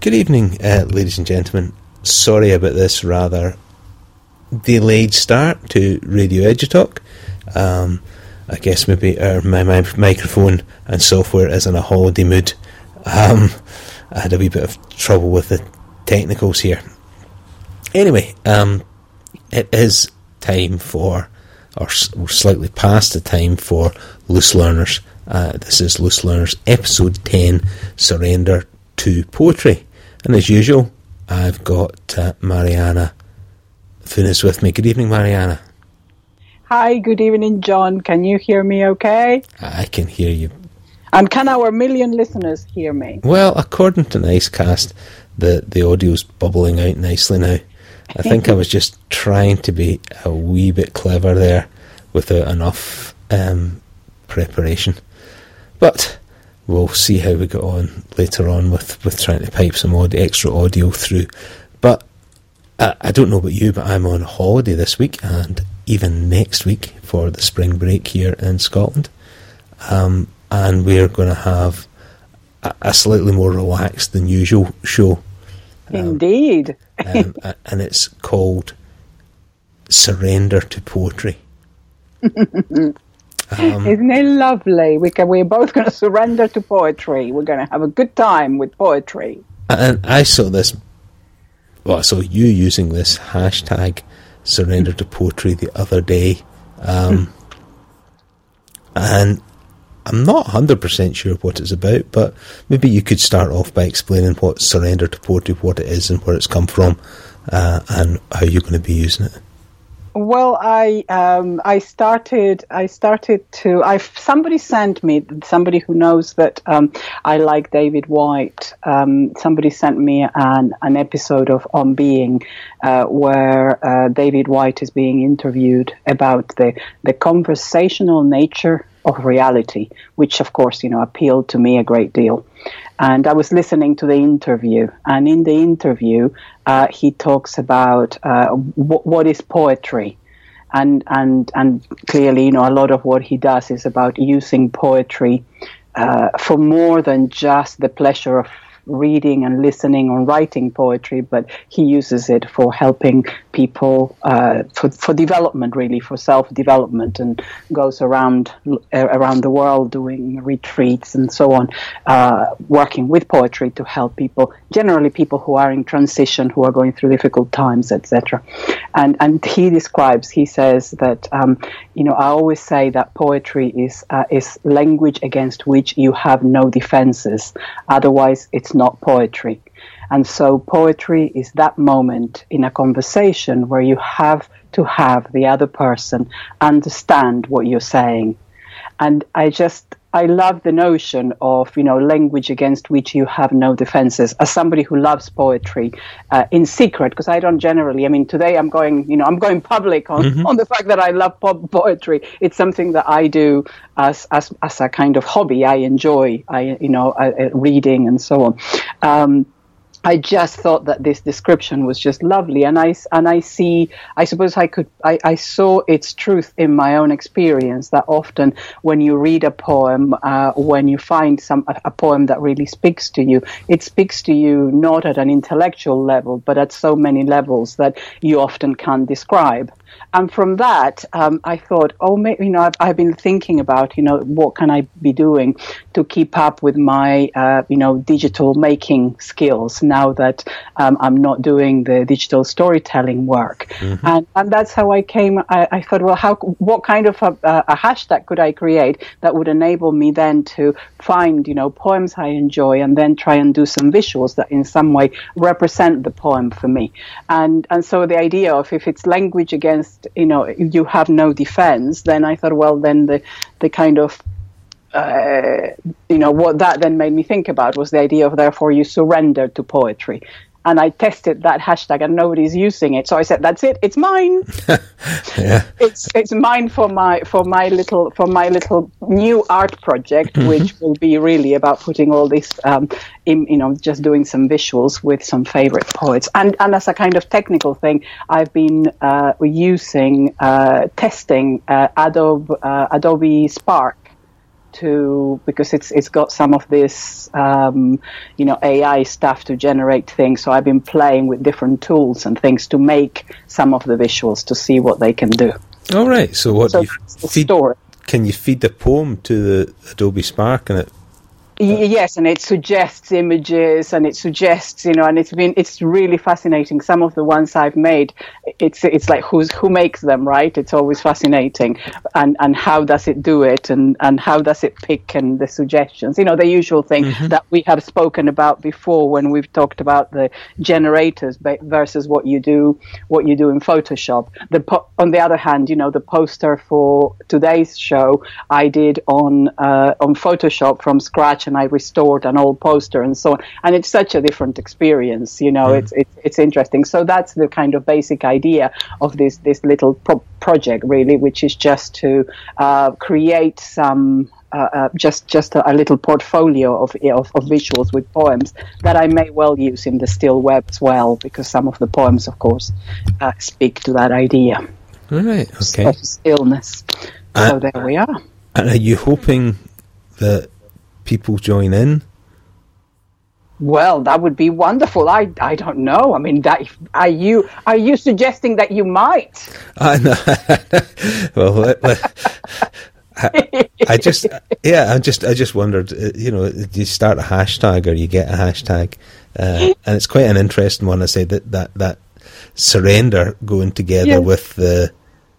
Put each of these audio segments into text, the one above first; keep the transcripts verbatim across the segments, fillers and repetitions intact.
Good evening, uh, ladies and gentlemen. Sorry about this rather delayed start to Radio Edutalk. Um, I guess maybe our, my, my microphone and software is in a holiday mood. Um, I had a wee bit of trouble with the technicals here. Anyway, um, it is time for, or slightly past the time for Loose Learners. Uh, this is Loose Learners episode ten, Surrender to Poetry. And as usual, I've got uh, Mariana Funes with me. Good evening, Mariana. Hi, good evening, John. Can you hear me okay? I can hear you. And can our million listeners hear me? Well, according to Nicecast, the, the audio's bubbling out nicely now. I think I was just trying to be a wee bit clever there without enough um, preparation. But we'll see how we get on later on with, with trying to pipe some audio, extra audio through. But uh, I don't know about you, but I'm on holiday this week and even next week for the spring break here in Scotland. Um, and we're going to have a, a slightly more relaxed than usual show. Um, Indeed. um, and it's called Surrender to Poetry. Um, Isn't it lovely? We can, we're both going to surrender to poetry. We're going to have a good time with poetry. And I saw this, well, I saw you using this hashtag Surrender to Poetry the other day. Um, and I'm not one hundred percent sure what it's about, but maybe you could start off by explaining what Surrender to Poetry, what it is and where it's come from, uh, and how you're going to be using it. Well, I um, I started I started to I somebody sent me somebody who knows that um, I like David Whyte. Um, somebody sent me an an episode of On Being uh, where uh, David Whyte is being interviewed about the the conversational nature of reality, which of course you know appealed to me a great deal. And I was listening to the interview, and in the interview, uh, he talks about uh, w- what is poetry, and and and clearly, you know, a lot of what he does is about using poetry uh, for more than just the pleasure of reading and listening or writing poetry, but he uses it for helping people uh, for for development, really, for self-development, and goes around uh, around the world doing retreats and so on, uh, working with poetry to help people, generally people who are in transition, who are going through difficult times, et cetera. And and he describes, he says that um, you know, I always say that poetry is uh, is language against which you have no defenses. Otherwise, it's not poetry. And so poetry is that moment in a conversation where you have to have the other person understand what you're saying. And I just, I love the notion of, you know, language against which you have no defenses. As somebody who loves poetry uh, in secret, because I don't generally, I mean, today I'm going, you know, I'm going public on, mm-hmm. on the fact that I love po- poetry. It's something that I do as, as, as a kind of hobby. I enjoy, I, you know, I, uh, reading and so on. Um, I just thought that this description was just lovely, and I and I see. I suppose I could. I, I saw its truth in my own experience. That often, when you read a poem, uh, when you find some a, a poem that really speaks to you, it speaks to you not at an intellectual level, but at so many levels that you often can't describe. And from that, um, I thought, oh, maybe, you know, I've, I've been thinking about, you know, what can I be doing to keep up with my, uh, you know, digital making skills now that um, I'm not doing the digital storytelling work. Mm-hmm. And, and that's how I came. I, I thought, well, how, what kind of a, a hashtag could I create that would enable me then to find, you know, poems I enjoy and then try and do some visuals that in some way represent the poem for me. And, and so the idea of if it's language against, you know, you have no defense, then I thought, well, then the, the kind of, uh, you know, what that then made me think about was the idea of, therefore, you surrender to poetry. And I tested that hashtag and nobody's using it. So I said, that's it, it's mine. yeah. It's it's mine for my for my little for my little new art project, mm-hmm. which will be really about putting all this um in, you know, just doing some visuals with some favorite poets. And and as a kind of technical thing, I've been uh, using uh, testing uh, Adobe uh, Adobe Spark to, because it's it's got some of this, um, you know, A I stuff to generate things. So I've been playing with different tools and things to make some of the visuals to see what they can do. All right. So what So do you that's the feed? story. Can you feed the poem to the Adobe Spark and it? Y- Yes, and it suggests images, and it suggests, you know, and it's been it's really fascinating. Some of the ones I've made, it's it's like who's who makes them, right? It's always fascinating, and and how does it do it, and and how does it pick, and the suggestions, you know, the usual thing Mm-hmm. that we have spoken about before when we've talked about the generators ba- versus what you do what you do in Photoshop. The po- on the other hand, you know, the poster for today's show I did on uh, on Photoshop from scratch. And I restored an old poster and so on. And it's such a different experience, you know, Mm. it's, it's it's interesting. So that's the kind of basic idea of this, this little pro- project, really, which is just to uh, create some, uh, uh, just just a, a little portfolio of, of, of visuals with poems that I may well use in the still web as well, because some of the poems, of course, uh, speak to that idea All right. Okay. of stillness. Uh, So there we are. And are you hoping that people join in? Well, that would be wonderful. I, I don't know. I mean, that are you are you suggesting that you might? I know. Well, let- let- I, I just, yeah, I just, I just wondered. uh, You know, you start a hashtag or you get a hashtag, uh, and it's quite an interesting one. I say that that that surrender going together Yeah. with the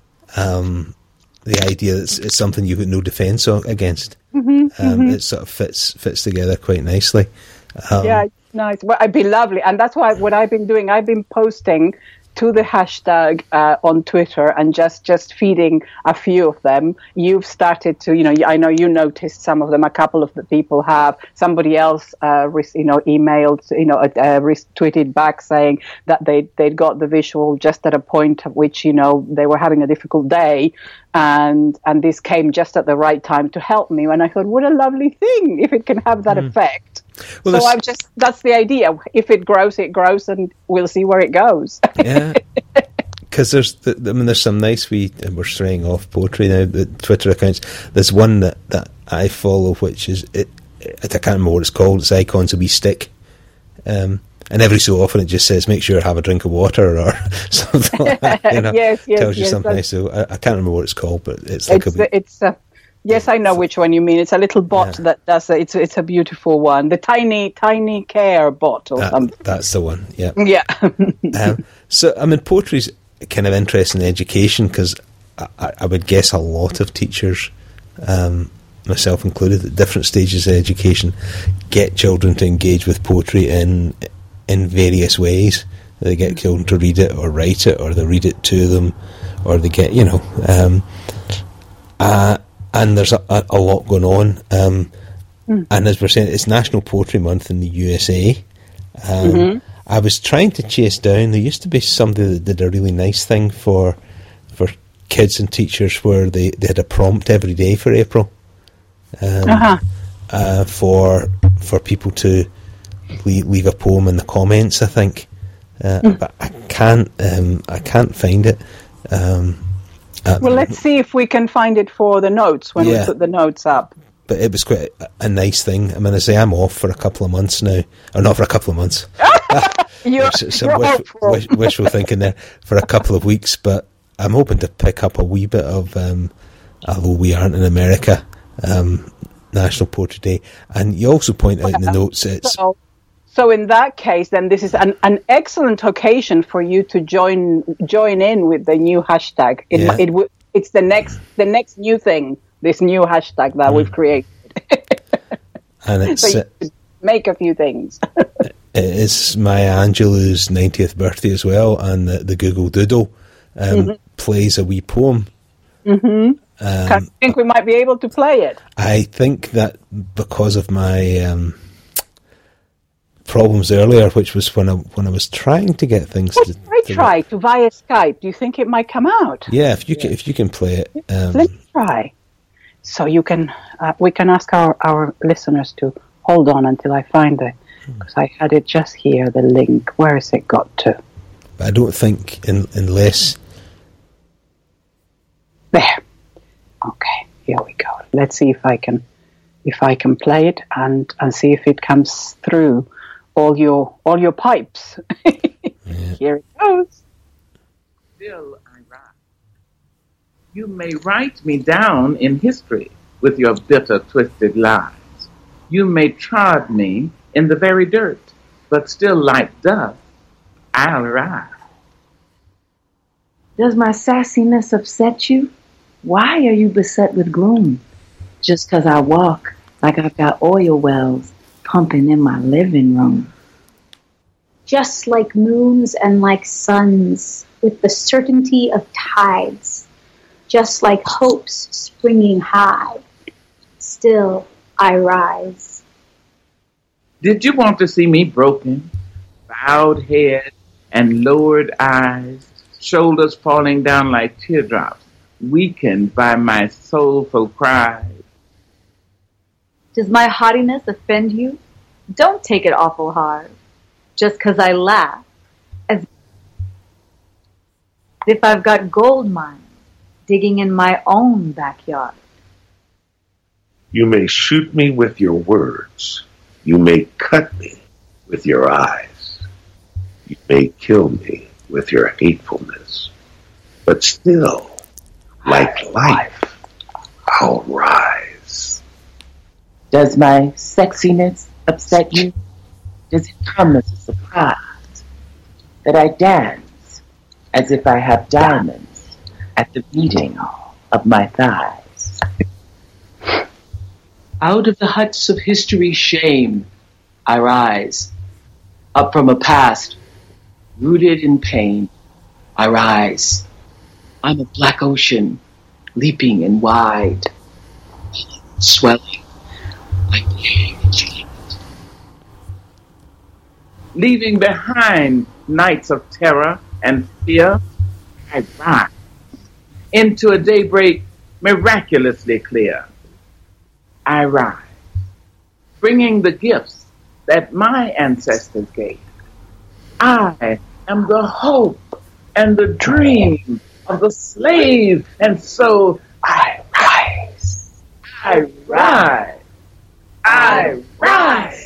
um the idea that it's, it's something you've got no defence against. Mm-hmm, um, mm-hmm. It sort of fits fits together quite nicely. Um, Yeah, nice. Well, it'd be lovely, and that's why what I've been doing. I've been posting to the hashtag uh, on Twitter and just just feeding a few of them. You've started to, you know, I know you noticed some of them. A couple of the people have. Somebody else, uh, re- you know, emailed, you know, uh, re- tweeted back saying that they they'd got the visual just at a point at which, you know, they were having a difficult day. And and this came just at the right time to help me. And I thought, what a lovely thing if it can have that effect. Well, so there's- I'm just that's the idea. If it grows, it grows, and we'll see where it goes. Yeah, because there's, the, I mean, there's some nice wee. And we're straying off poetry now. The Twitter accounts. There's one that, that I follow, which is it, it. I can't remember what it's called. It's Icons a Wee Stick, um, and every so often it just says, "Make sure you have a drink of water" or something like that. You know, Yes, yes, tells you yes, something nice. that's- So I, I can't remember what it's called, but it's like It's a wee, it's uh, yes, I know which one you mean. It's a little bot Yeah. that does it. It's it's a beautiful one. The tiny tiny care bot or that, something. that's the one. Yeah. Yeah. um, so, I mean, poetry's kind of interesting in education because I, I, I would guess a lot of teachers, um, myself included, at different stages of education, get children to engage with poetry in in various ways. They get children to read it or write it, or they read it to them, or they get, you know, um, uh, and there's a, a, a lot going on. Um, Mm. And as we're saying, it's National Poetry Month in the U S A. Um, Mm-hmm. I was trying to chase down. There used to be somebody that did a really nice thing for for kids and teachers, where they, they had a prompt every day for April, um, Uh-huh. uh, for for people to leave, leave a poem in the comments. I think, uh, Mm. but I can't um, I can't find it. Um, at Well, the let's see if we can find it for the notes when Yeah. we put the notes up. But it was quite a, a nice thing. I mean, I say I'm off for a couple of months now, or not for a couple of months. You're, There's some you're wish, hopeful. wish, wishful thinking there for a couple of weeks, but I'm hoping to pick up a wee bit of, um, although we aren't in America, um, National Poetry Day. And you also point out in the notes it's So, so in that case, then this is an, an excellent occasion for you to join join in with the new hashtag. It, Yeah. it, w- it's the next the next new thing. This new hashtag that Mm. we've created. and it's So you uh, could make a few things. it is Maya Angelou's ninetieth birthday as well, and the, the Google Doodle um, Mm-hmm. plays a wee poem. mm-hmm. Um, I think we might be able to play it. I think that because of my um, problems earlier, which was when I when I was trying to get things What to, should I to try to via Skype? Do you think it might come out? yeah, if you can if you can play it, um, Let's try. So you can, uh, we can ask our, our listeners to hold on until I find it, because I had it just here, the link. Where has it got to? but I don't think in, unless There. Okay, here we go. Let's see if I can if I can play it and, and see if it comes through all your all your pipes. Yeah. Here it goes. Still I rise. You may write me down in history with your bitter, twisted lies. You may trod me in the very dirt, but still like dust, I'll rise. Does my sassiness upset you? Why are you beset with gloom? Just 'cause I walk like I've got oil wells pumping in my living room. Just like moons and like suns, with the certainty of tides, just like hopes springing high, still I rise. Did you want to see me broken, bowed head and lowered eyes, shoulders falling down like teardrops, weakened by my soulful cries? Does my haughtiness offend you? Don't take it awful hard. Just 'cause I laugh, as if I've got gold mines digging in my own backyard. You may shoot me with your words. You may cut me with your eyes. You may kill me with your hatefulness. But still, like life, I'll rise. Does my sexiness upset you? Does it come as a surprise that I dance as if I have diamonds at the beating of my thighs? Out of the huts of history's shame, I rise. Up from a past, rooted in pain, I rise. I'm a black ocean, leaping and wide, swelling like pain. Leaving behind nights of terror and fear, I rise into a daybreak miraculously clear. I rise, bringing the gifts that my ancestors gave. I am the hope and the dream of the slave, and so I rise. I rise. I rise.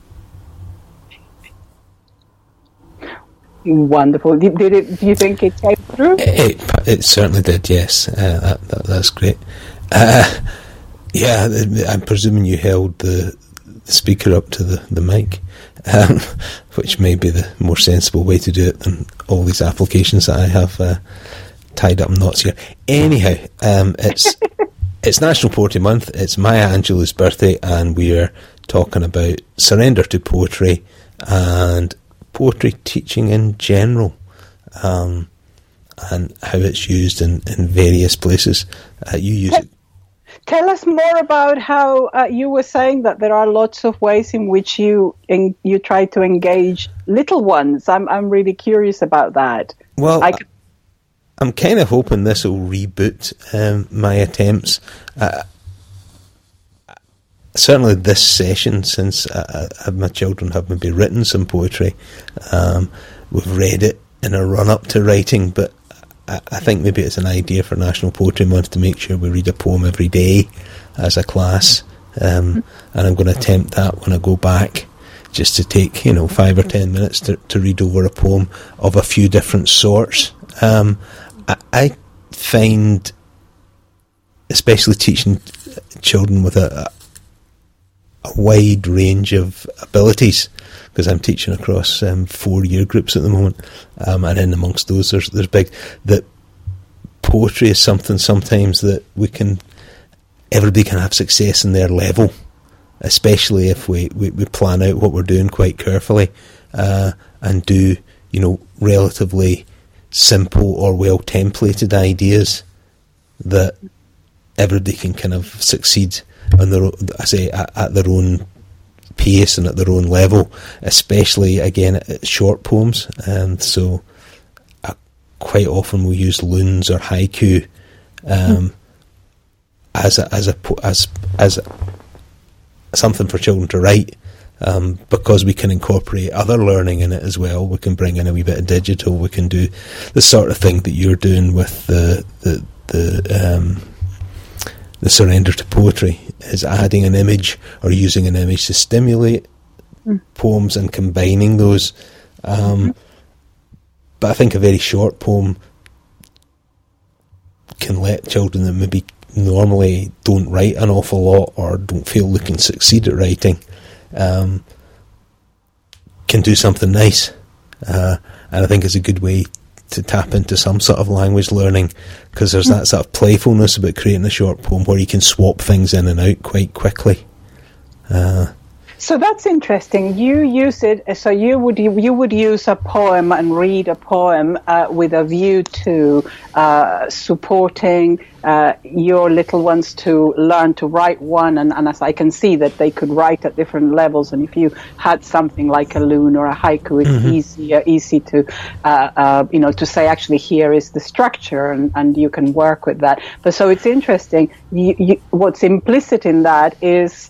Wonderful. Did, did it? Do you think it came through? It, it certainly did. Yes, uh, that, that, that's great. Uh, yeah, I'm presuming you held the, the speaker up to the the mic, um, which may be the more sensible way to do it than all these applications that I have uh, tied up in knots here. Anyhow, um, it's it's National Poetry Month. It's Maya Angelou's birthday, and we're talking about surrender to poetry and poetry teaching in general, um, and how it's used in, in various places. Uh, you use it. Tell us more about how uh, you were saying that there are lots of ways in which you in, you try to engage little ones. I'm I'm really curious about that. Well, I could... I'm kind of hoping this will reboot um, my attempts. Uh, Certainly this session, since uh, uh, my children have maybe written some poetry, um, we've read it in a run-up to writing, but I, I think maybe it's an idea for National Poetry Month to make sure we read a poem every day as a class, um, and I'm going to attempt that when I go back, just to take, you know, five or ten minutes to, to read over a poem of a few different sorts. Um, I, I find, especially teaching children with a, a a wide range of abilities, because I'm teaching across um, four year groups at the moment, um, and in amongst those there's there's big, that poetry is something sometimes that we can, everybody can have success in their level, especially if we, we, we plan out what we're doing quite carefully, uh, and do, you know, relatively simple or well templated ideas that everybody can kind of succeed on their, I say, at, at their own pace and at their own level, especially again at short poems. And so, I quite often will use loons or haiku um, mm. as a as a as as something for children to write, um, because we can incorporate other learning in it as well. We can bring in a wee bit of digital. We can do the sort of thing that you're doing with the the the. Um, the surrender to poetry, is adding an image or using an image to stimulate mm. poems and combining those. Um, mm-hmm. But I think a very short poem can let children that maybe normally don't write an awful lot or don't feel they can succeed at writing um, can do something nice. Uh, and I think it's a good way to tap into some sort of language learning, because there's that sort of playfulness about creating a short poem where you can swap things in and out quite quickly. Uh, so that's interesting. You use it, so you would you would use a poem and read a poem uh, with a view to uh, supporting uh, your little ones to learn to write one, and, and as I can see that they could write at different levels, and if you had something like a loon or a haiku, it's mm-hmm. easier easy to uh, uh, you know to say actually here is the structure, and, and you can work with that. But so it's interesting. You, you, what's implicit in that is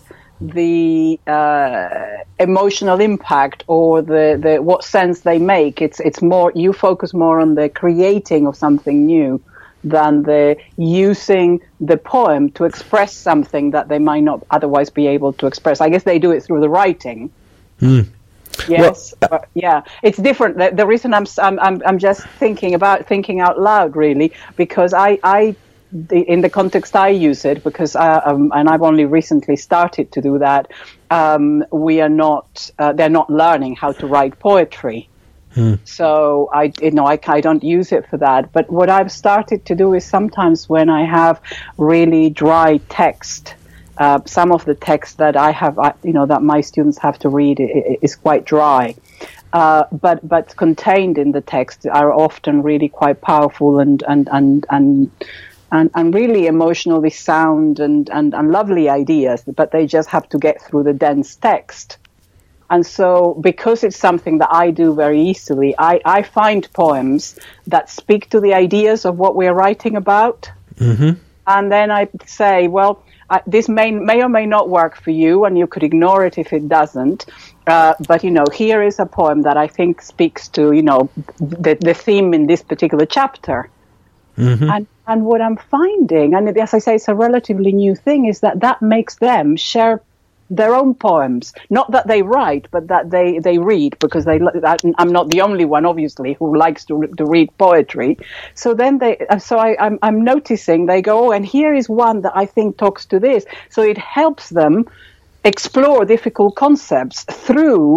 the uh, emotional impact, or the, the what sense they make. It's it's more, you focus more on the creating of something new than the using the poem to express something that they might not otherwise be able to express. I guess they do it through the writing. Mm. Yes, well, uh, yeah, it's different. The, the reason I'm, I'm I'm just thinking about thinking out loud, really, because I I. The, in the context I use it, because I, um, and I've only recently started to do that. Um, we are not; uh, they're not learning how to write poetry, hmm. so I, you know, I, I don't use it for that. But what I've started to do is sometimes when I have really dry text, uh, some of the text that I have, you know, that my students have to read is quite dry. Uh, but but contained in the text are often really quite powerful and and and and. And, and really emotionally sound and, and, and lovely ideas, but they just have to get through the dense text. And so, because it's something that I do very easily, I, I find poems that speak to the ideas of what we're writing about. Mm-hmm. And then I say, well, I, this may, may or may not work for you, and you could ignore it if it doesn't. Uh, but, you know, here is a poem that I think speaks to, you know, the, the theme in this particular chapter. Mm-hmm. And and what I'm finding, and as I say, it's a relatively new thing, is that that makes them share their own poems. Not that they write, but that they, they read, because they. I'm not the only one, obviously, who likes to to read poetry. So then they, so I, I'm I'm noticing they go, oh, and here is one that I think talks to this. So it helps them explore difficult concepts through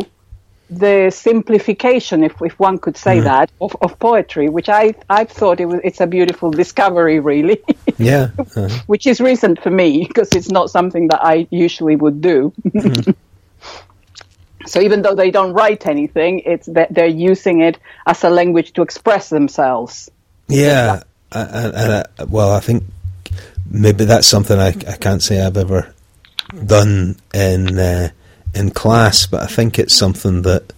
the simplification, if if one could say mm. that, of, of poetry, which I I thought it was it's a beautiful discovery, really. Yeah, uh-huh. Which is recent for me, because it's not something that I usually would do. Mm. So even though they don't write anything, it's that they're using it as a language to express themselves. Yeah, and, and I, well, I think maybe that's something I I can't say I've ever done in. Uh, in class, but I think it's something that,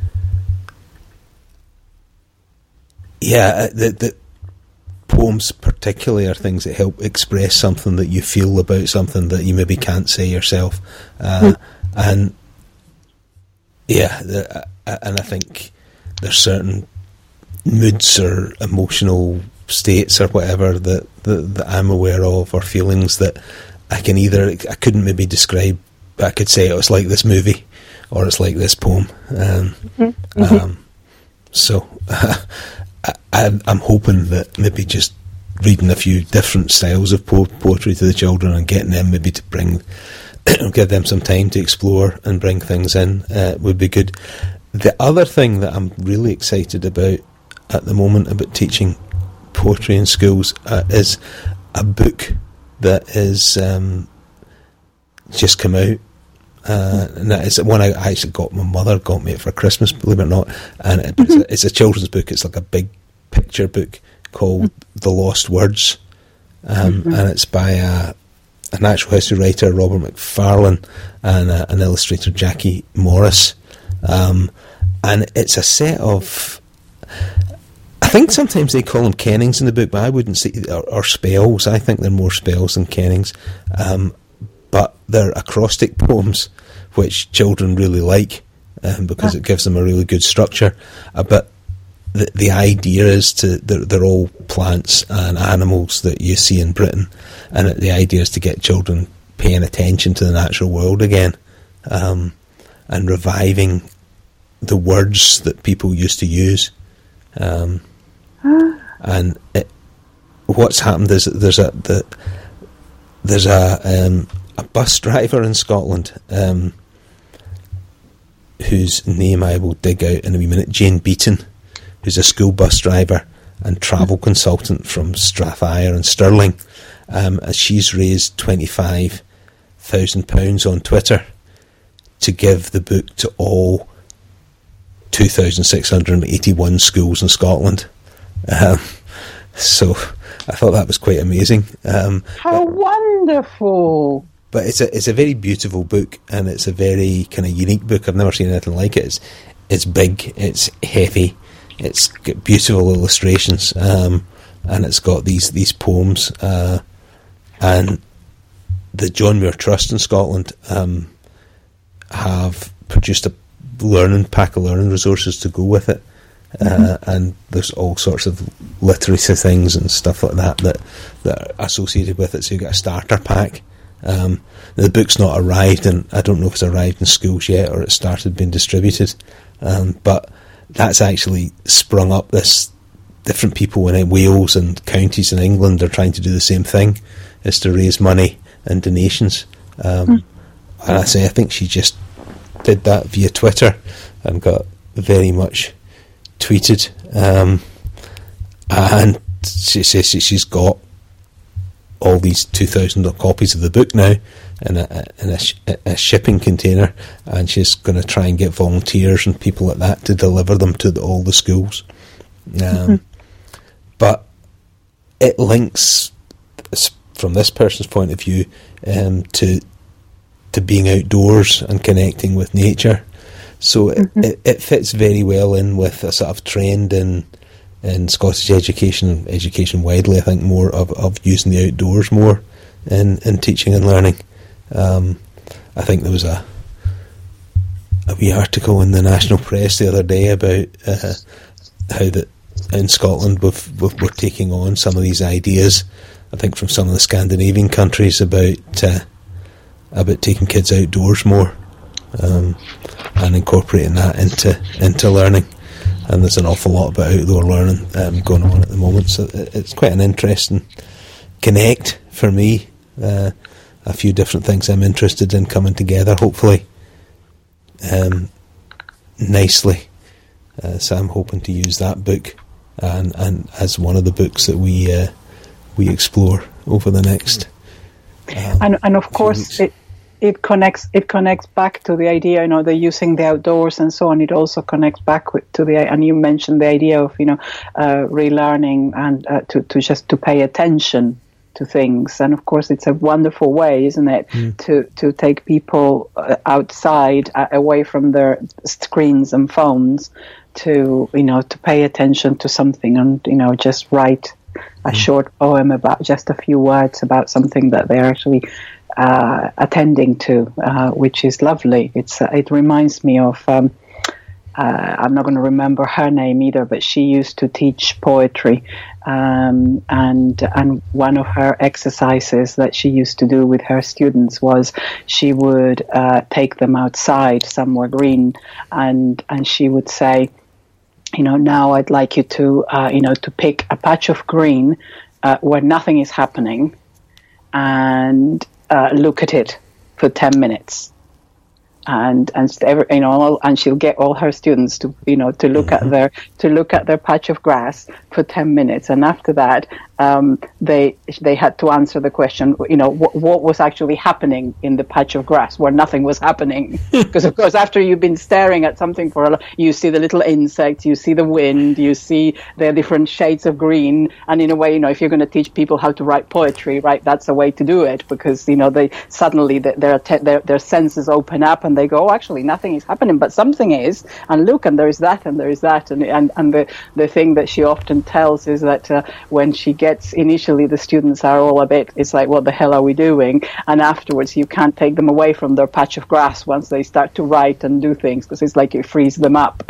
yeah, that, that poems particularly are things that help express something that you feel about something that you maybe can't say yourself, uh, mm. and yeah, the, uh, and I think there's certain moods or emotional states or whatever that, that, that I'm aware of, or feelings that I can either, I couldn't maybe describe, I could say oh, it's like this movie, or it's like this poem. Um, mm-hmm. um, so uh, I, I'm hoping that maybe just reading a few different styles of po- poetry to the children and getting them maybe to bring, give them some time to explore and bring things in uh, would be good. The other thing that I'm really excited about at the moment about teaching poetry in schools uh, is a book that is um, just come out. Uh, and that is one I actually got, my mother got me it for Christmas, believe it or not, and it, it's, a, it's a children's book. It's like a big picture book called The Lost Words, um, mm-hmm. and it's by a, a natural history writer, Robert Macfarlane, and a, an illustrator, Jackie Morris, um, and it's a set of, I think sometimes they call them kennings in the book, but I wouldn't say, or, or spells. I think they're more spells than kennings, um, but they're acrostic poems, which children really like, um, because it gives them a really good structure. Uh, but the the idea is to, they're, they're all plants and animals that you see in Britain, and the idea is to get children paying attention to the natural world again, um, and reviving the words that people used to use. Um, and it, what's happened is that there's a the, there's a um, a bus driver in Scotland, um, whose name I will dig out in a wee minute, Jane Beaton, who's a school bus driver and travel consultant from Strathire and Stirling. Um, and she's raised twenty-five thousand pounds on Twitter to give the book to all two thousand six hundred eighty-one schools in Scotland. Um, so I thought that was quite amazing. Um, How but, wonderful! But it's a it's a very beautiful book, and it's a very kind of unique book. I've never seen anything like it. It's, it's big, it's heavy, it's got beautiful illustrations, um, and it's got these these poems. Uh, and the John Muir Trust in Scotland um, have produced a learning pack of learning resources to go with it, uh, mm-hmm. and there's all sorts of literacy things and stuff like that that that are associated with it. So you get a starter pack. Um, the book's not arrived, and I don't know if it's arrived in schools yet or it started being distributed, um, but that's actually sprung up. This different people in Wales and counties in England are trying to do the same thing, is to raise money and donations. Um, mm. And I say I think she just did that via Twitter and got very much tweeted, um, and she says she's got all these two thousand copies of the book now in a, in a, sh- a shipping container, and she's going to try and get volunteers and people like that to deliver them to the, all the schools. Um, mm-hmm. But it links, from this person's point of view, um, to to being outdoors and connecting with nature. So mm-hmm. it, it fits very well in with a sort of trend in in Scottish education, education widely, I think, more of, of using the outdoors more in, in teaching and learning. Um, I think there was a a wee article in the national press the other day about uh, how that in Scotland we've, we've, we're taking on some of these ideas, I think from some of the Scandinavian countries, about uh, about taking kids outdoors more, um, and incorporating that into into learning. And there's an awful lot about outdoor learning um, going on at the moment, so it's quite an interesting connect for me. Uh, a few different things I'm interested in coming together, hopefully, um, nicely. Uh, so I'm hoping to use that book and, and as one of the books that we uh, we explore over the next. Um, and and of course it. It connects. It connects back to the idea, you know, the using the outdoors and so on. It also connects back with, to the, and you mentioned the idea of, you know, uh, relearning and uh, to to just to pay attention to things. And of course, it's a wonderful way, isn't it, mm. to to take people uh, outside, uh, away from their screens and phones, to you know to pay attention to something and you know just write a mm. short poem about just a few words about something that they're actually Uh, attending to, uh, which is lovely. It's uh, it reminds me of um, uh, I'm not going to remember her name either, but she used to teach poetry, um, and and one of her exercises that she used to do with her students was she would uh, take them outside somewhere green, and and she would say, you know, now I'd like you to uh, you know to pick a patch of green uh, where nothing is happening, and Uh, look at it for ten minutes, and and every, you know, and she'll get all her students to you know to look mm-hmm. at their to look at their patch of grass for ten minutes, and after that, um, they they had to answer the question, you know, wh- what was actually happening in the patch of grass where nothing was happening, because of course after you've been staring at something for a long, you see the little insects, you see the wind, you see the different shades of green, and in a way, you know, if you're going to teach people how to write poetry, right, that's a way to do it, because you know they suddenly the, their, te- their their senses open up and they go, oh, actually nothing is happening, but something is, and look, and there is that, and there is that, and and, and the the thing that she often tells is that uh, when she gets initially the students are all a bit, it's like, what the hell are we doing, and afterwards you can't take them away from their patch of grass once they start to write and do things, because it's like you freeze them up.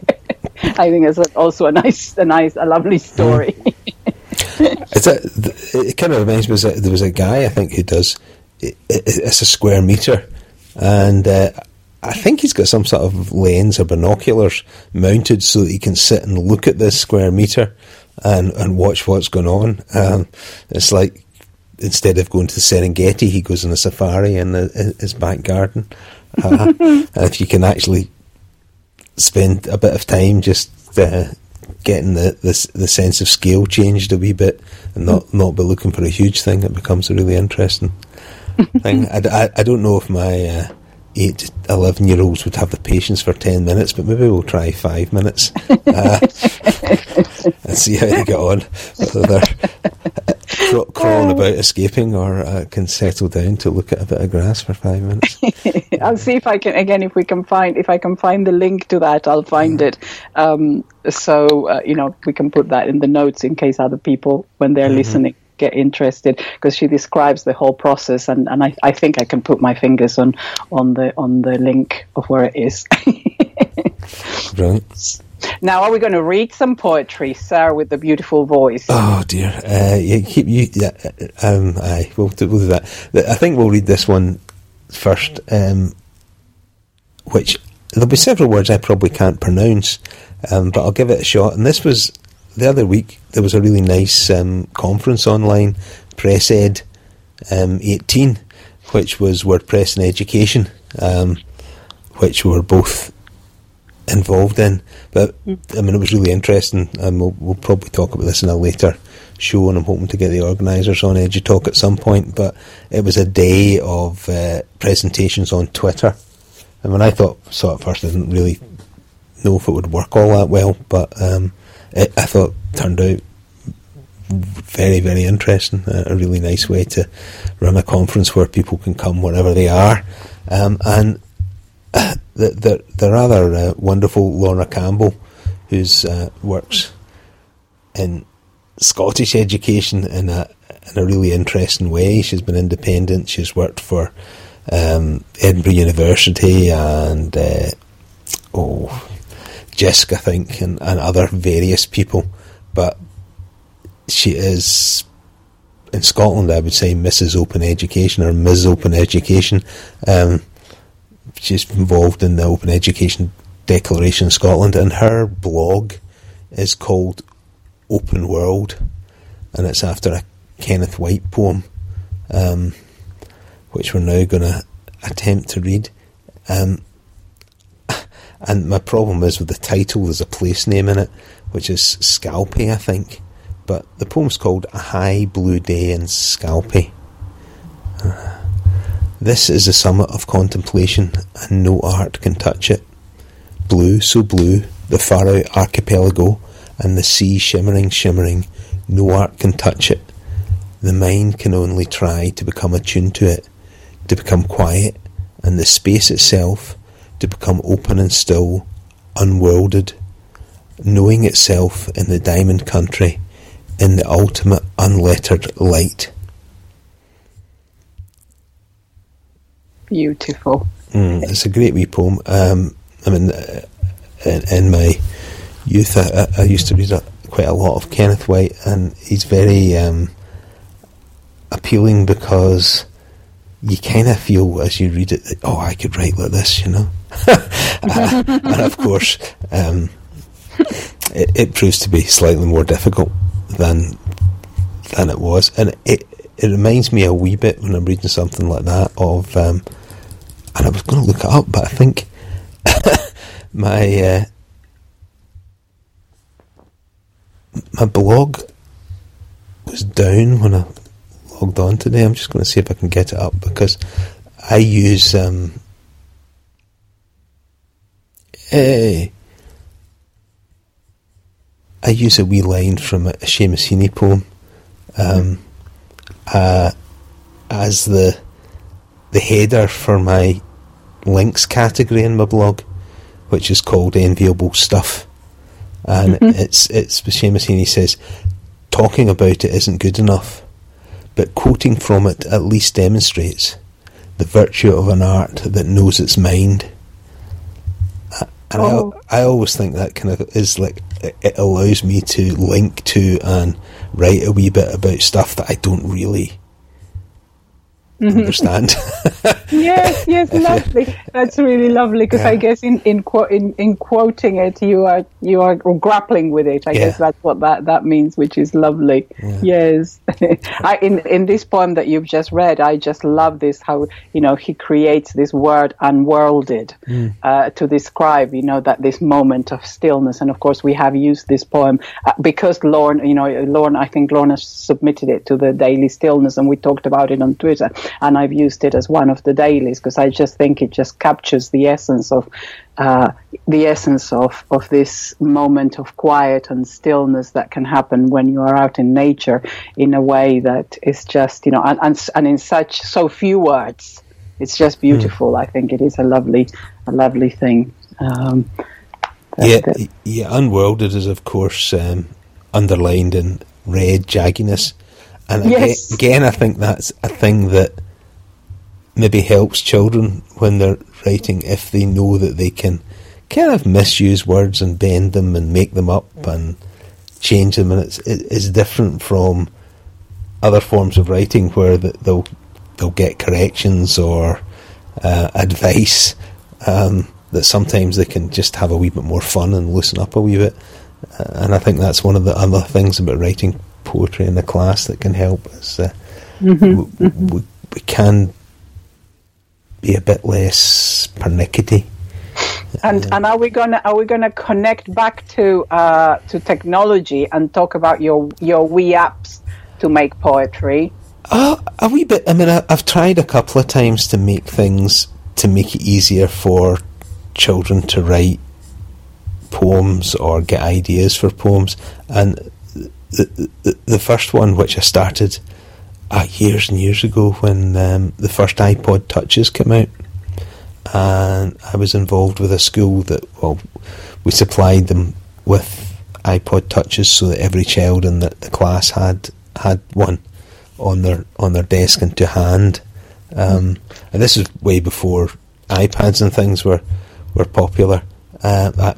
I think it's also a nice a nice a lovely story. It's a, it kind of reminds me that there was a guy I think who does it, it, it's a square metre, and uh, I think he's got some sort of lens or binoculars mounted so that he can sit and look at this square metre and, and watch what's going on. Um, it's like, instead of going to the Serengeti, he goes on a safari in the, his back garden. Uh, and if you can actually spend a bit of time just uh, getting the, the the sense of scale changed a wee bit and not, not be looking for a huge thing, it becomes a really interesting thing. I, I, I don't know if my uh, eight to eleven year olds would have the patience for ten minutes, but maybe we'll try five minutes uh, and see how they get on, whether they're craw- crawling about escaping or uh, can settle down to look at a bit of grass for five minutes. I'll see if I can, again, if we can find, if I can find the link to that, I'll find it. Um, so, uh, you know, we can put that in the notes in case other people, when they're mm-hmm. listening, get interested, because she describes the whole process, and, and I, I think I can put my fingers on, on the on the link of where it is. Right. Now, are we going to read some poetry, sir, with the beautiful voice? Oh dear, uh, you keep you. Yeah, um, aye, we'll do, we'll do that. I think we'll read this one first, um, which there'll be several words I probably can't pronounce, um, but I'll give it a shot. And this was the other week. There was a really nice um, conference online, Press Ed um, eighteen, which was WordPress and education, um, which were both involved in. But I mean, it was really interesting, and we'll, we'll probably talk about this in a later show, and I'm hoping to get the organisers on EduTalk at some point. But it was a day of uh, presentations on Twitter, and when I thought saw it first, I didn't really know if it would work all that well, but um, it, I thought it turned out very, very interesting. Uh, a really nice way to run a conference where people can come wherever they are, um, and uh, the, the the rather uh, wonderful Lorna Campbell, who's uh, works in Scottish education in a in a really interesting way. She's been independent. She's worked for um, Edinburgh University and uh, oh, Jisk, I think, and, and other various people. But she is, in Scotland, I would say, Missus Open Education or Miz Open Education. Um, she's involved in the Open Education Declaration in Scotland, and her blog is called Open World, and it's after a Kenneth White poem, um, which we're now going to attempt to read. Um, and my problem is with the title, there's a place name in it, which is Scalpay, I think. But the poem's called A High Blue Day in Scalpay. Uh, this is the summit of contemplation, and no art can touch it. Blue, so blue, the far-out archipelago, and the sea shimmering, shimmering, no art can touch it. The mind can only try to become attuned to it, to become quiet, and the space itself to become open and still, unworlded, knowing itself in the diamond country, in the ultimate unlettered light. Beautiful. Mm, it's a great wee poem. Um, I mean, uh, in, in my youth, I, I used to read a, quite a lot of Kenneth White, and he's very um, appealing because you kind of feel as you read it that, oh, I could write like this, you know. uh, and of course, um, it, it proves to be slightly more difficult than than it was, and it it reminds me a wee bit when I'm reading something like that of, um, and I was going to look it up, but I think my uh, my blog was down when I logged on today. I'm just going to see if I can get it up, because I use um, a I use a wee line from a Seamus Heaney poem um, uh, as the the header for my links category in my blog, which is called Enviable Stuff, and mm-hmm. it's it's Seamus Heaney says, talking about it isn't good enough, but quoting from it at least demonstrates the virtue of an art that knows its mind. And oh. I, I always think that kind of is like, it allows me to link to and write a wee bit about stuff that I don't really understand. Yes, yes, lovely. That's really lovely because Yeah. I guess in in, quo- in in quoting it, you are you are grappling with it. I Yeah. guess that's what that, that means, which is lovely. Yeah. Yes, I, in in this poem that you've just read, I just love this. How you know he creates this word "unworlded" Mm. uh, to describe you know that this moment of stillness. And of course, we have used this poem uh, because Lorne, you know, Lorne. I think Lorne has submitted it to the Daily Stillness, and we talked about it on Twitter. And I've used it as one of the dailies because I just think it just captures the essence of uh, the essence of, of this moment of quiet and stillness that can happen when you are out in nature in a way that is just, you know, and, and, and in such so few words. It's just beautiful. Mm. I think it is a lovely, a lovely thing. Um, yeah, that, yeah. Unworlded is, of course, um, underlined in red jagginess. And again, yes. again, I think that's a thing that maybe helps children when they're writing if they know that they can kind of misuse words and bend them and make them up and change them. And it's it's different from other forms of writing where they'll they'll get corrections or uh, advice. Um, that sometimes they can just have a wee bit more fun and loosen up a wee bit. Uh, and I think that's one of the other things about writing poetry in the class that can help us. Uh, mm-hmm, we, mm-hmm. we, we can be a bit less pernickety. And uh, and are we gonna are we gonna connect back to uh, to technology and talk about your your wee apps to make poetry? Uh, a wee bit. I mean, I, I've tried a couple of times to make things to make it easier for children to write poems or get ideas for poems, and The, the, the first one, which I started uh, years and years ago when um, the first iPod Touches came out, and I was involved with a school that, well, we supplied them with iPod Touches so that every child in the, the class had had one on their on their desk and to hand. Um, and this is way before iPads and things were were popular. Uh, I,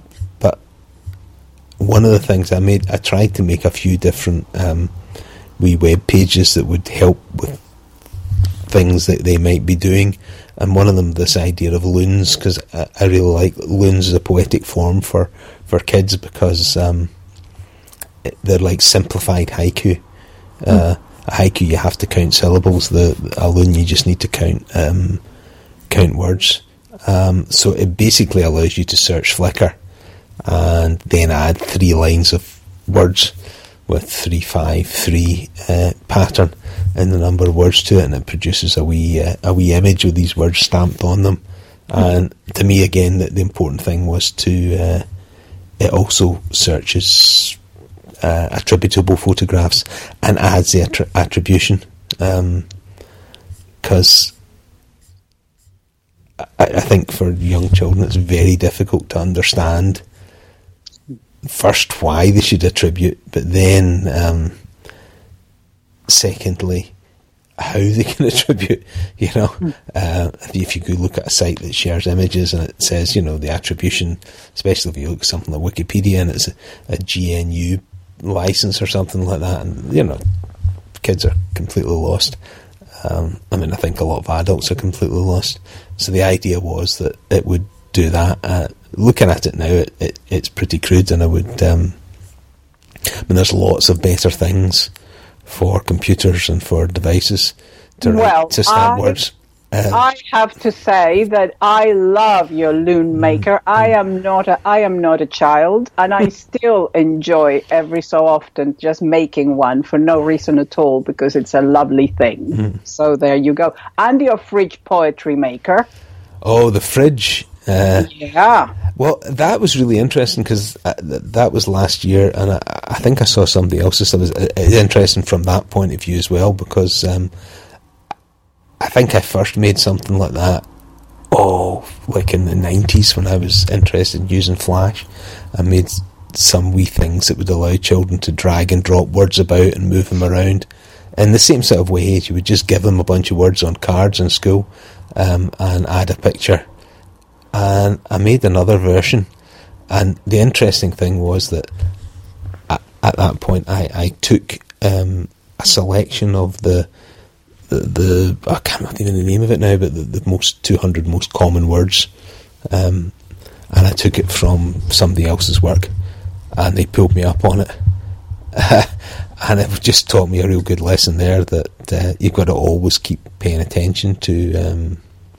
One of the things I made, I tried to make a few different um, wee web pages that would help with things that they might be doing, and one of them, this idea of loons, because I, I really like loons as a poetic form for, for kids because um, they're like simplified haiku. Uh, mm. A haiku you have to count syllables. The a loon you just need to count um, count words. Um, so it basically allows you to search Flickr and then add three lines of words with three five three uh, pattern in the number of words to it, and it produces a wee uh, a wee image with these words stamped on them. And to me, again, the, the important thing was to uh, it also searches uh, attributable photographs and adds the attri- attribution because um, I, I think for young children it's very difficult to understand first why they should attribute, but then um, secondly how they can attribute, you know. Mm. Uh, if, you, if you could look at a site that shares images and it says, you know, the attribution, especially if you look at something like Wikipedia and it's a, a G N U license or something like that, and, you know, kids are completely lost. Um, I mean, I think a lot of adults are completely lost. So the idea was that it would do that. Uh, looking at it now, it, it, it's pretty crude, and I would. Um, I mean, there's lots of better things for computers and for devices to well, write, to stamp I, words. Um, I have to say that I love your loon maker. Mm, I am not a I am not a child, and I still enjoy every so often just making one for no reason at all because it's a lovely thing. Mm. So there you go. And your fridge poetry maker. Oh, the fridge. Uh, yeah. Well, that was really interesting because uh, th- that was last year, and I, I think I saw somebody else's that was uh, interesting from that point of view as well, because um, I think I first made something like that, oh, like in the nineties when I was interested in using Flash. I made some wee things that would allow children to drag and drop words about and move them around in the same sort of way. You would just give them a bunch of words on cards in school um, and add a picture. And I made another version, and the interesting thing was that at, at that point I, I took um, a selection of the the, the I can't remember even the name of it now, but the, the most two hundred most common words, um, and I took it from somebody else's work, and they pulled me up on it, uh, and it just taught me a real good lesson there that uh, you've got to always keep paying attention to um,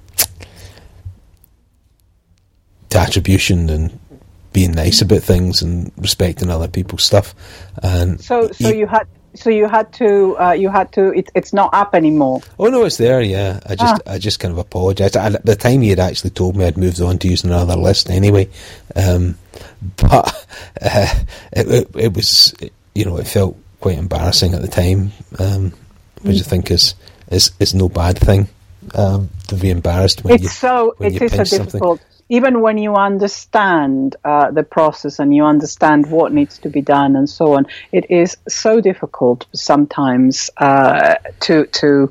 to attribution and being nice about things and respecting other people's stuff. And so, so you, you had. So you had to, uh, you had to. It, it's not up anymore. Oh no, it's there. Yeah, I just, ah. I just kind of apologised. At the time, he had actually told me I'd moved on to using another list anyway. Um, but uh, it, it, it was, you know, it felt quite embarrassing at the time, um, which mm. I think is is is no bad thing um, to be embarrassed when it's you. So when it you is a difficult. Something. Even when you understand uh, the process and you understand what needs to be done and so on, it is so difficult sometimes uh, to to.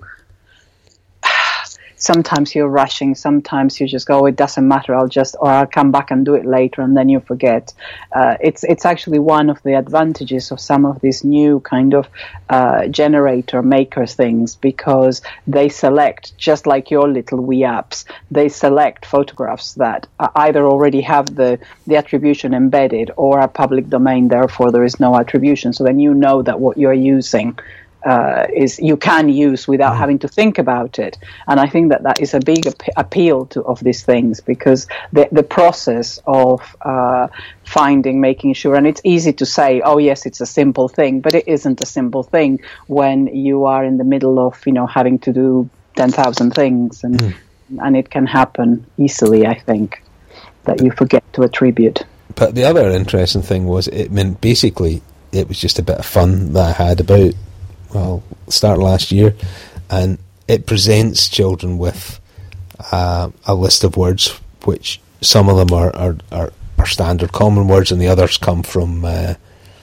Sometimes you're rushing. Sometimes you just go, oh, it doesn't matter. I'll just, or I'll come back and do it later, and then you forget. Uh, it's it's actually one of the advantages of some of these new kind of uh, generator maker things, because they select, just like your little wee apps, they select photographs that either already have the the attribution embedded or are public domain. Therefore, there is no attribution. So then you know that what you're using. Uh, is you can use without mm. having to think about it, and I think that that is a big ap- appeal to of these things, because the the process of uh, finding, making sure, and it's easy to say, oh yes, it's a simple thing, but it isn't a simple thing when you are in the middle of, you know, having to do ten thousand things, and mm. and it can happen easily. I think that you forget to attribute. But the other interesting thing was, it meant basically it was just a bit of fun that I had about. Well, start last year, and it presents children with uh, a list of words, which some of them are, are, are, are standard common words, and the others come from uh,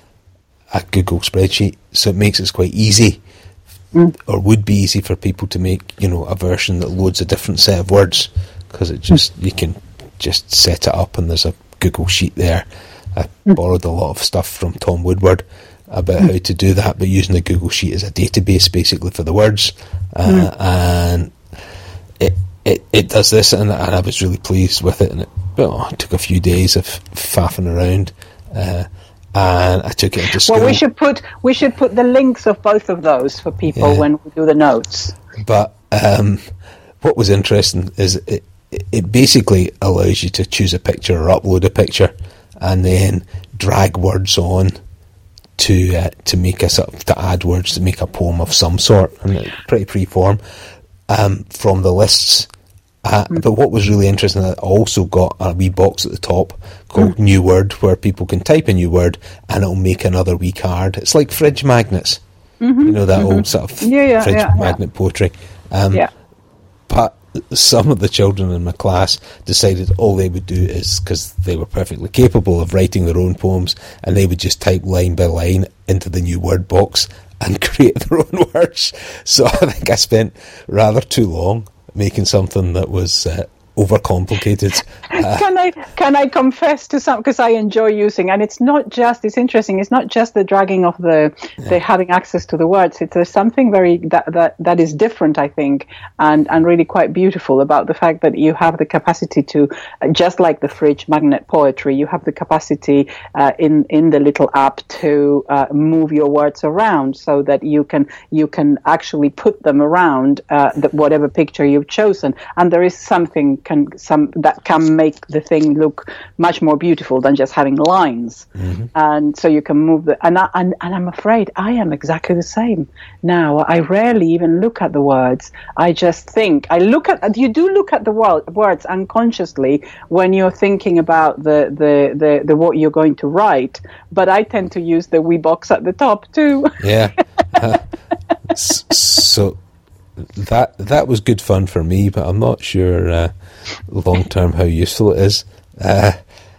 a Google spreadsheet. So it makes it quite easy, mm. or would be easy for people to make, you know, a version that loads a different set of words, because it just you can just set it up, and there's a Google sheet there. I mm. borrowed a lot of stuff from Tom Woodward about how to do that, but using the Google Sheet as a database basically for the words, uh, mm. and it, it it does this, and, and I was really pleased with it, and it, well, it took a few days of faffing around, uh, and I took it into school. Well, we should put we should put the links of both of those for people yeah. when we do the notes. But um, what was interesting is it, it basically allows you to choose a picture or upload a picture, and then drag words on to uh, to make a sort of, to add words to make a poem of some sort, and it's pretty free-form um, from the lists. Uh, mm. But what was really interesting, I also got a wee box at the top called mm. New Word, where people can type a new word and it'll make another wee card. It's like fridge magnets, mm-hmm. you know, that mm-hmm. old sort of yeah, yeah, fridge yeah, magnet yeah. poetry. Um, yeah. But some of the children in my class decided all they would do is, because they were perfectly capable of writing their own poems, and they would just type line by line into the New Word box and create their own words. So I think I spent rather too long making something that was uh, overcomplicated. Uh, can I can I confess to some, because I enjoy using, and it's not just, it's interesting, it's not just the dragging of the, yeah. the having access to the words, it's there's something very, that, that that is different, I think, and, and really quite beautiful about the fact that you have the capacity to, uh, just like the fridge magnet poetry, you have the capacity uh, in, in the little app to uh, move your words around, so that you can, you can actually put them around uh, the, whatever picture you've chosen, and there is something can some that can make the thing look much more beautiful than just having lines. Mm-hmm. And so you can move the and, I, and and I'm afraid I am exactly the same now. I rarely even look at the words. I just think I look at you do look at the word, words unconsciously when you're thinking about the, the, the, the what you're going to write, but I tend to use the wee box at the top too. Yeah. Uh, so that that was good fun for me, but I'm not sure uh, long term how useful it is. Uh,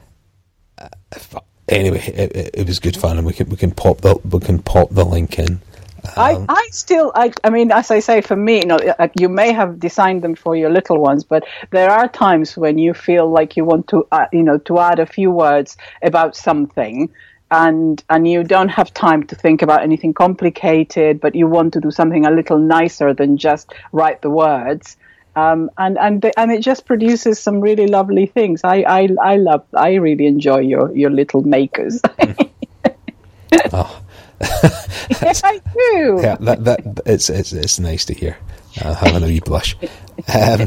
anyway, it, it, it was good fun, and we can we can pop the we can pop the link in. Um, I, I still I I mean, as I say, for me, you know, you may have designed them for your little ones, but there are times when you feel like you want to uh, you know to add a few words about something. and and you don't have time to think about anything complicated, but you want to do something a little nicer than just write the words. Um, and and the, and it just produces some really lovely things. I I, I love. I really enjoy your, your little makers. Oh, yes, I do. Yeah, that that it's it's it's nice to hear. Uh, having a wee blush. Um,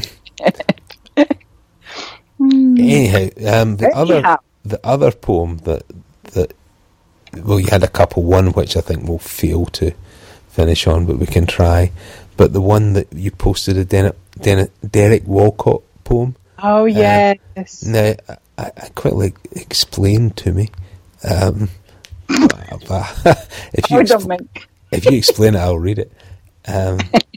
anyhow, um, the Anyhow. other the other poem that that well, you had a couple. One which I think we'll fail to finish on, but we can try. But the one that you posted, a Den- Den- Derek Walcott poem. Oh yes. Uh, now, I, I quickly explain to me. Um, if you Oh, expl- don't make- if you explain it, I'll read it. Um,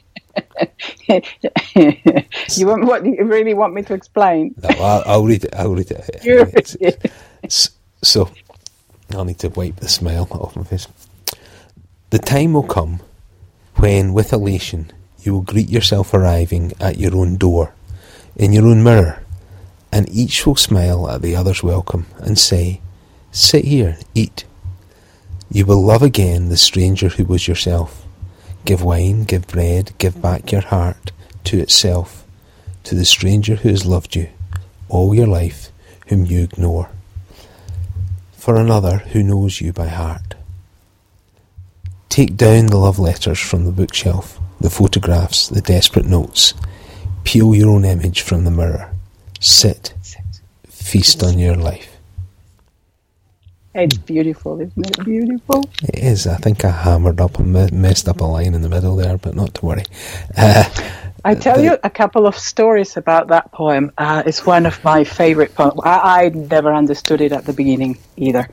you want what? You really want me to explain? no, I'll, I'll read it. I'll read it. You It's- read it. it's- So, I'll need to wipe the smile off my face. The time will come when, with elation, you will greet yourself arriving at your own door, in your own mirror, and each will smile at the other's welcome and say, "Sit here, eat." You will love again the stranger who was yourself. Give wine, give bread, give back your heart to itself, to the stranger who has loved you all your life, whom you ignore, for another who knows you by heart. Take down the love letters from the bookshelf, the photographs, the desperate notes. Peel your own image from the mirror. Sit, feast on your life. It's beautiful, isn't it? Beautiful. It is. I think I hammered up and me- messed up a line in the middle there, but not to worry. Uh, I tell the- you a couple of stories about that poem. Uh, it's one of my favorite poems. I, I never understood it at the beginning either.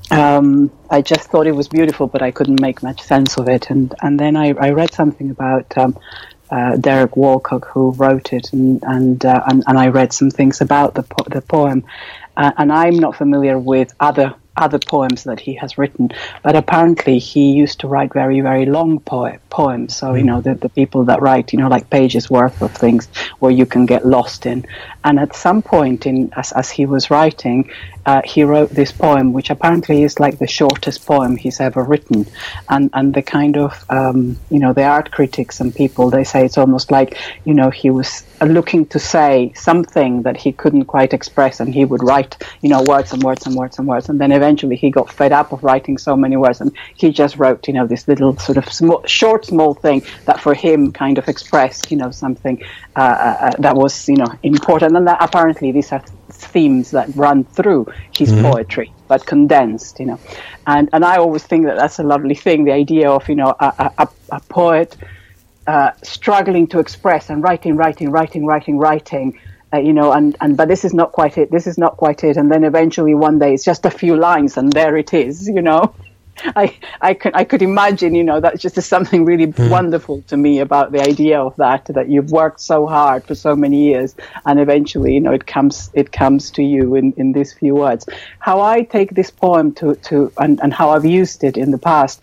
Um, I just thought it was beautiful, but I couldn't make much sense of it. And and then I, I read something about um, uh, Derek Walcott, who wrote it, and and, uh, and and I read some things about the po- the poem. Uh, and I'm not familiar with other other poems that he has written, but apparently he used to write very, very long po- poems. So, you know, the, the people that write, you know, like pages worth of things where you can get lost in. And at some point in, as, as he was writing, uh, he wrote this poem, which apparently is like the shortest poem he's ever written. And, and the kind of, um, you know, the art critics and people, they say it's almost like, you know, he was looking to say something that he couldn't quite express, and he would write, you know, words and words and words and words, and then eventually he got fed up of writing so many words, and he just wrote, you know, this little sort of small, short, small thing that for him kind of expressed, you know, something uh, uh, that was, you know, important. And that apparently these are themes that run through his mm-hmm. poetry, but condensed, you know. And and I always think that that's a lovely thing, the idea of, you know, a, a, a poet uh, struggling to express and writing, writing, writing, writing, writing, Uh, you know, and, and but this is not quite it. This is not quite it. And then eventually one day it's just a few lines, and there it is. You know, I I could I could imagine. You know, that just is something really mm. wonderful to me about the idea of that. That you've worked so hard for so many years, and eventually, you know, it comes it comes to you in, in these few words. How I take this poem to to and, and how I've used it in the past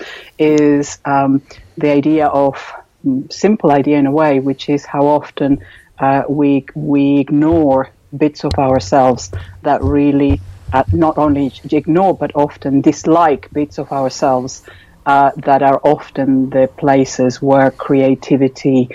is um, the idea of um, simple idea in a way, which is how often. Uh, we we ignore bits of ourselves that really uh, not only ignore but often dislike bits of ourselves uh, that are often the places where creativity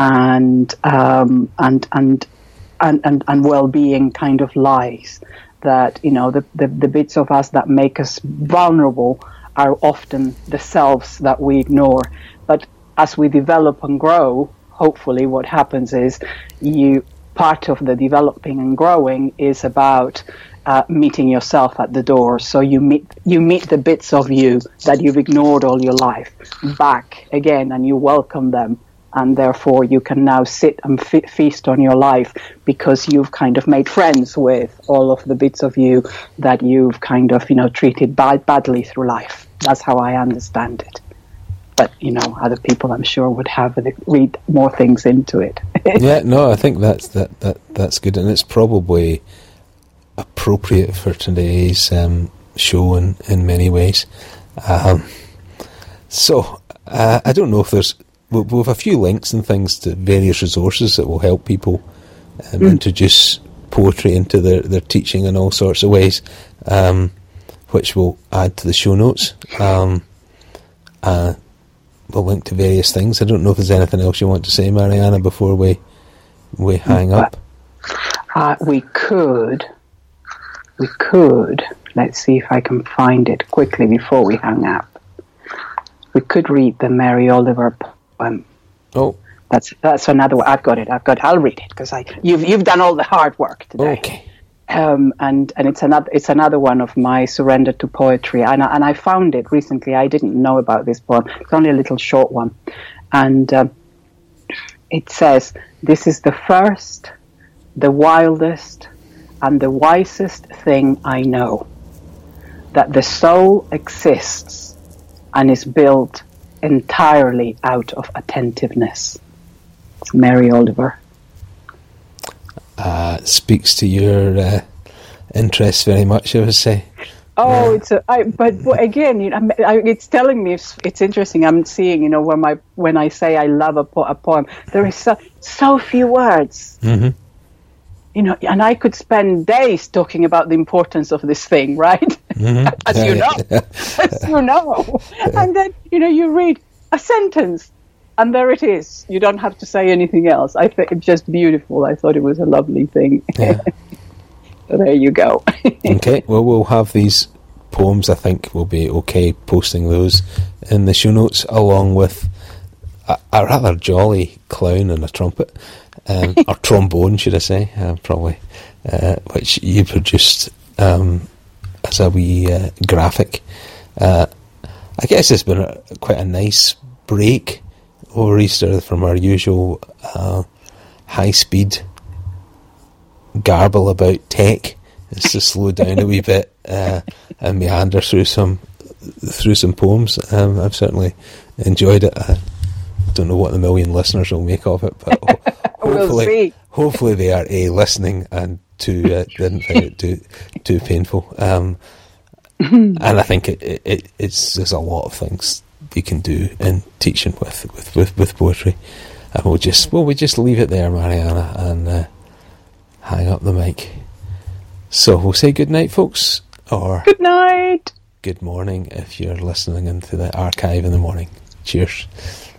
and um, and, and and and and well-being kind of lies. That, you know, the, the the bits of us that make us vulnerable are often the selves that we ignore. But as we develop and grow, hopefully what happens is you part of the developing and growing is about uh, meeting yourself at the door. So you meet you meet the bits of you that you've ignored all your life back again, and you welcome them, and therefore you can now sit and fe- feast on your life because you've kind of made friends with all of the bits of you that you've kind of, you know, treated bad- badly through life. That's how I understand it. But, you know, other people, I'm sure, would have read more things into it. Yeah, no, I think that's that, that that's good, and it's probably appropriate for today's um, show in, in many ways. Um, so, uh, I don't know if there's... We'll, we'll have a few links and things to various resources that will help people um, mm. introduce poetry into their, their teaching in all sorts of ways. Um, which we'll add to the show notes. Um, uh, we'll link to various things. I don't know if there's anything else you want to say, Mariana, before we we hang up. Uh, we could, we could. Let's see if I can find it quickly before we hang up. We could read the Mary Oliver poem. Oh, that's that's another one. I've got it. I've got. It. I'll read it because I you've you've done all the hard work today. Okay. Um, and and it's another it's another one of my surrender to poetry. And I, and I found it recently. I didn't know about this poem. It's only a little short one, and um, it says, "This is the first, the wildest, and the wisest thing I know, that the soul exists and is built entirely out of attentiveness." It's Mary Oliver. Uh, speaks to your uh, interest very much, I would say. Oh, yeah. it's a. I, but, but again, you know, I, it's telling me it's, it's interesting. I'm seeing, you know, when my when I say I love a, po- a poem, there is so so few words. Mm-hmm. You know, and I could spend days talking about the importance of this thing, right? Mm-hmm. As you know, as you know, and then you know you read a sentence. And there it is. You don't have to say anything else. I think it's just beautiful. I thought it was a lovely thing. Yeah. So there you go. Okay, well, we'll have these poems. I think we'll be okay posting those in the show notes, along with a, a rather jolly clown and a trumpet, um, or trombone, should I say, uh, probably, uh, which you produced um, as a wee uh, graphic. Uh, I guess it's been a, quite a nice break over Easter from our usual uh, high-speed garble about tech. It's to slow down a wee bit uh, and meander through some through some poems. Um, I've certainly enjoyed it. I don't know what the million listeners will make of it, but ho- hopefully, we'll see. hopefully they are a listening and two uh, didn't find it too too painful. Um, and I think it, it, it it's there's a lot of things you can do in teaching with, with, with, with poetry, and we'll just well we just leave it there, Mariana, and uh, hang up the mic. So we'll say good night, folks, or good night, good morning if you're listening into the archive in the morning. Cheers.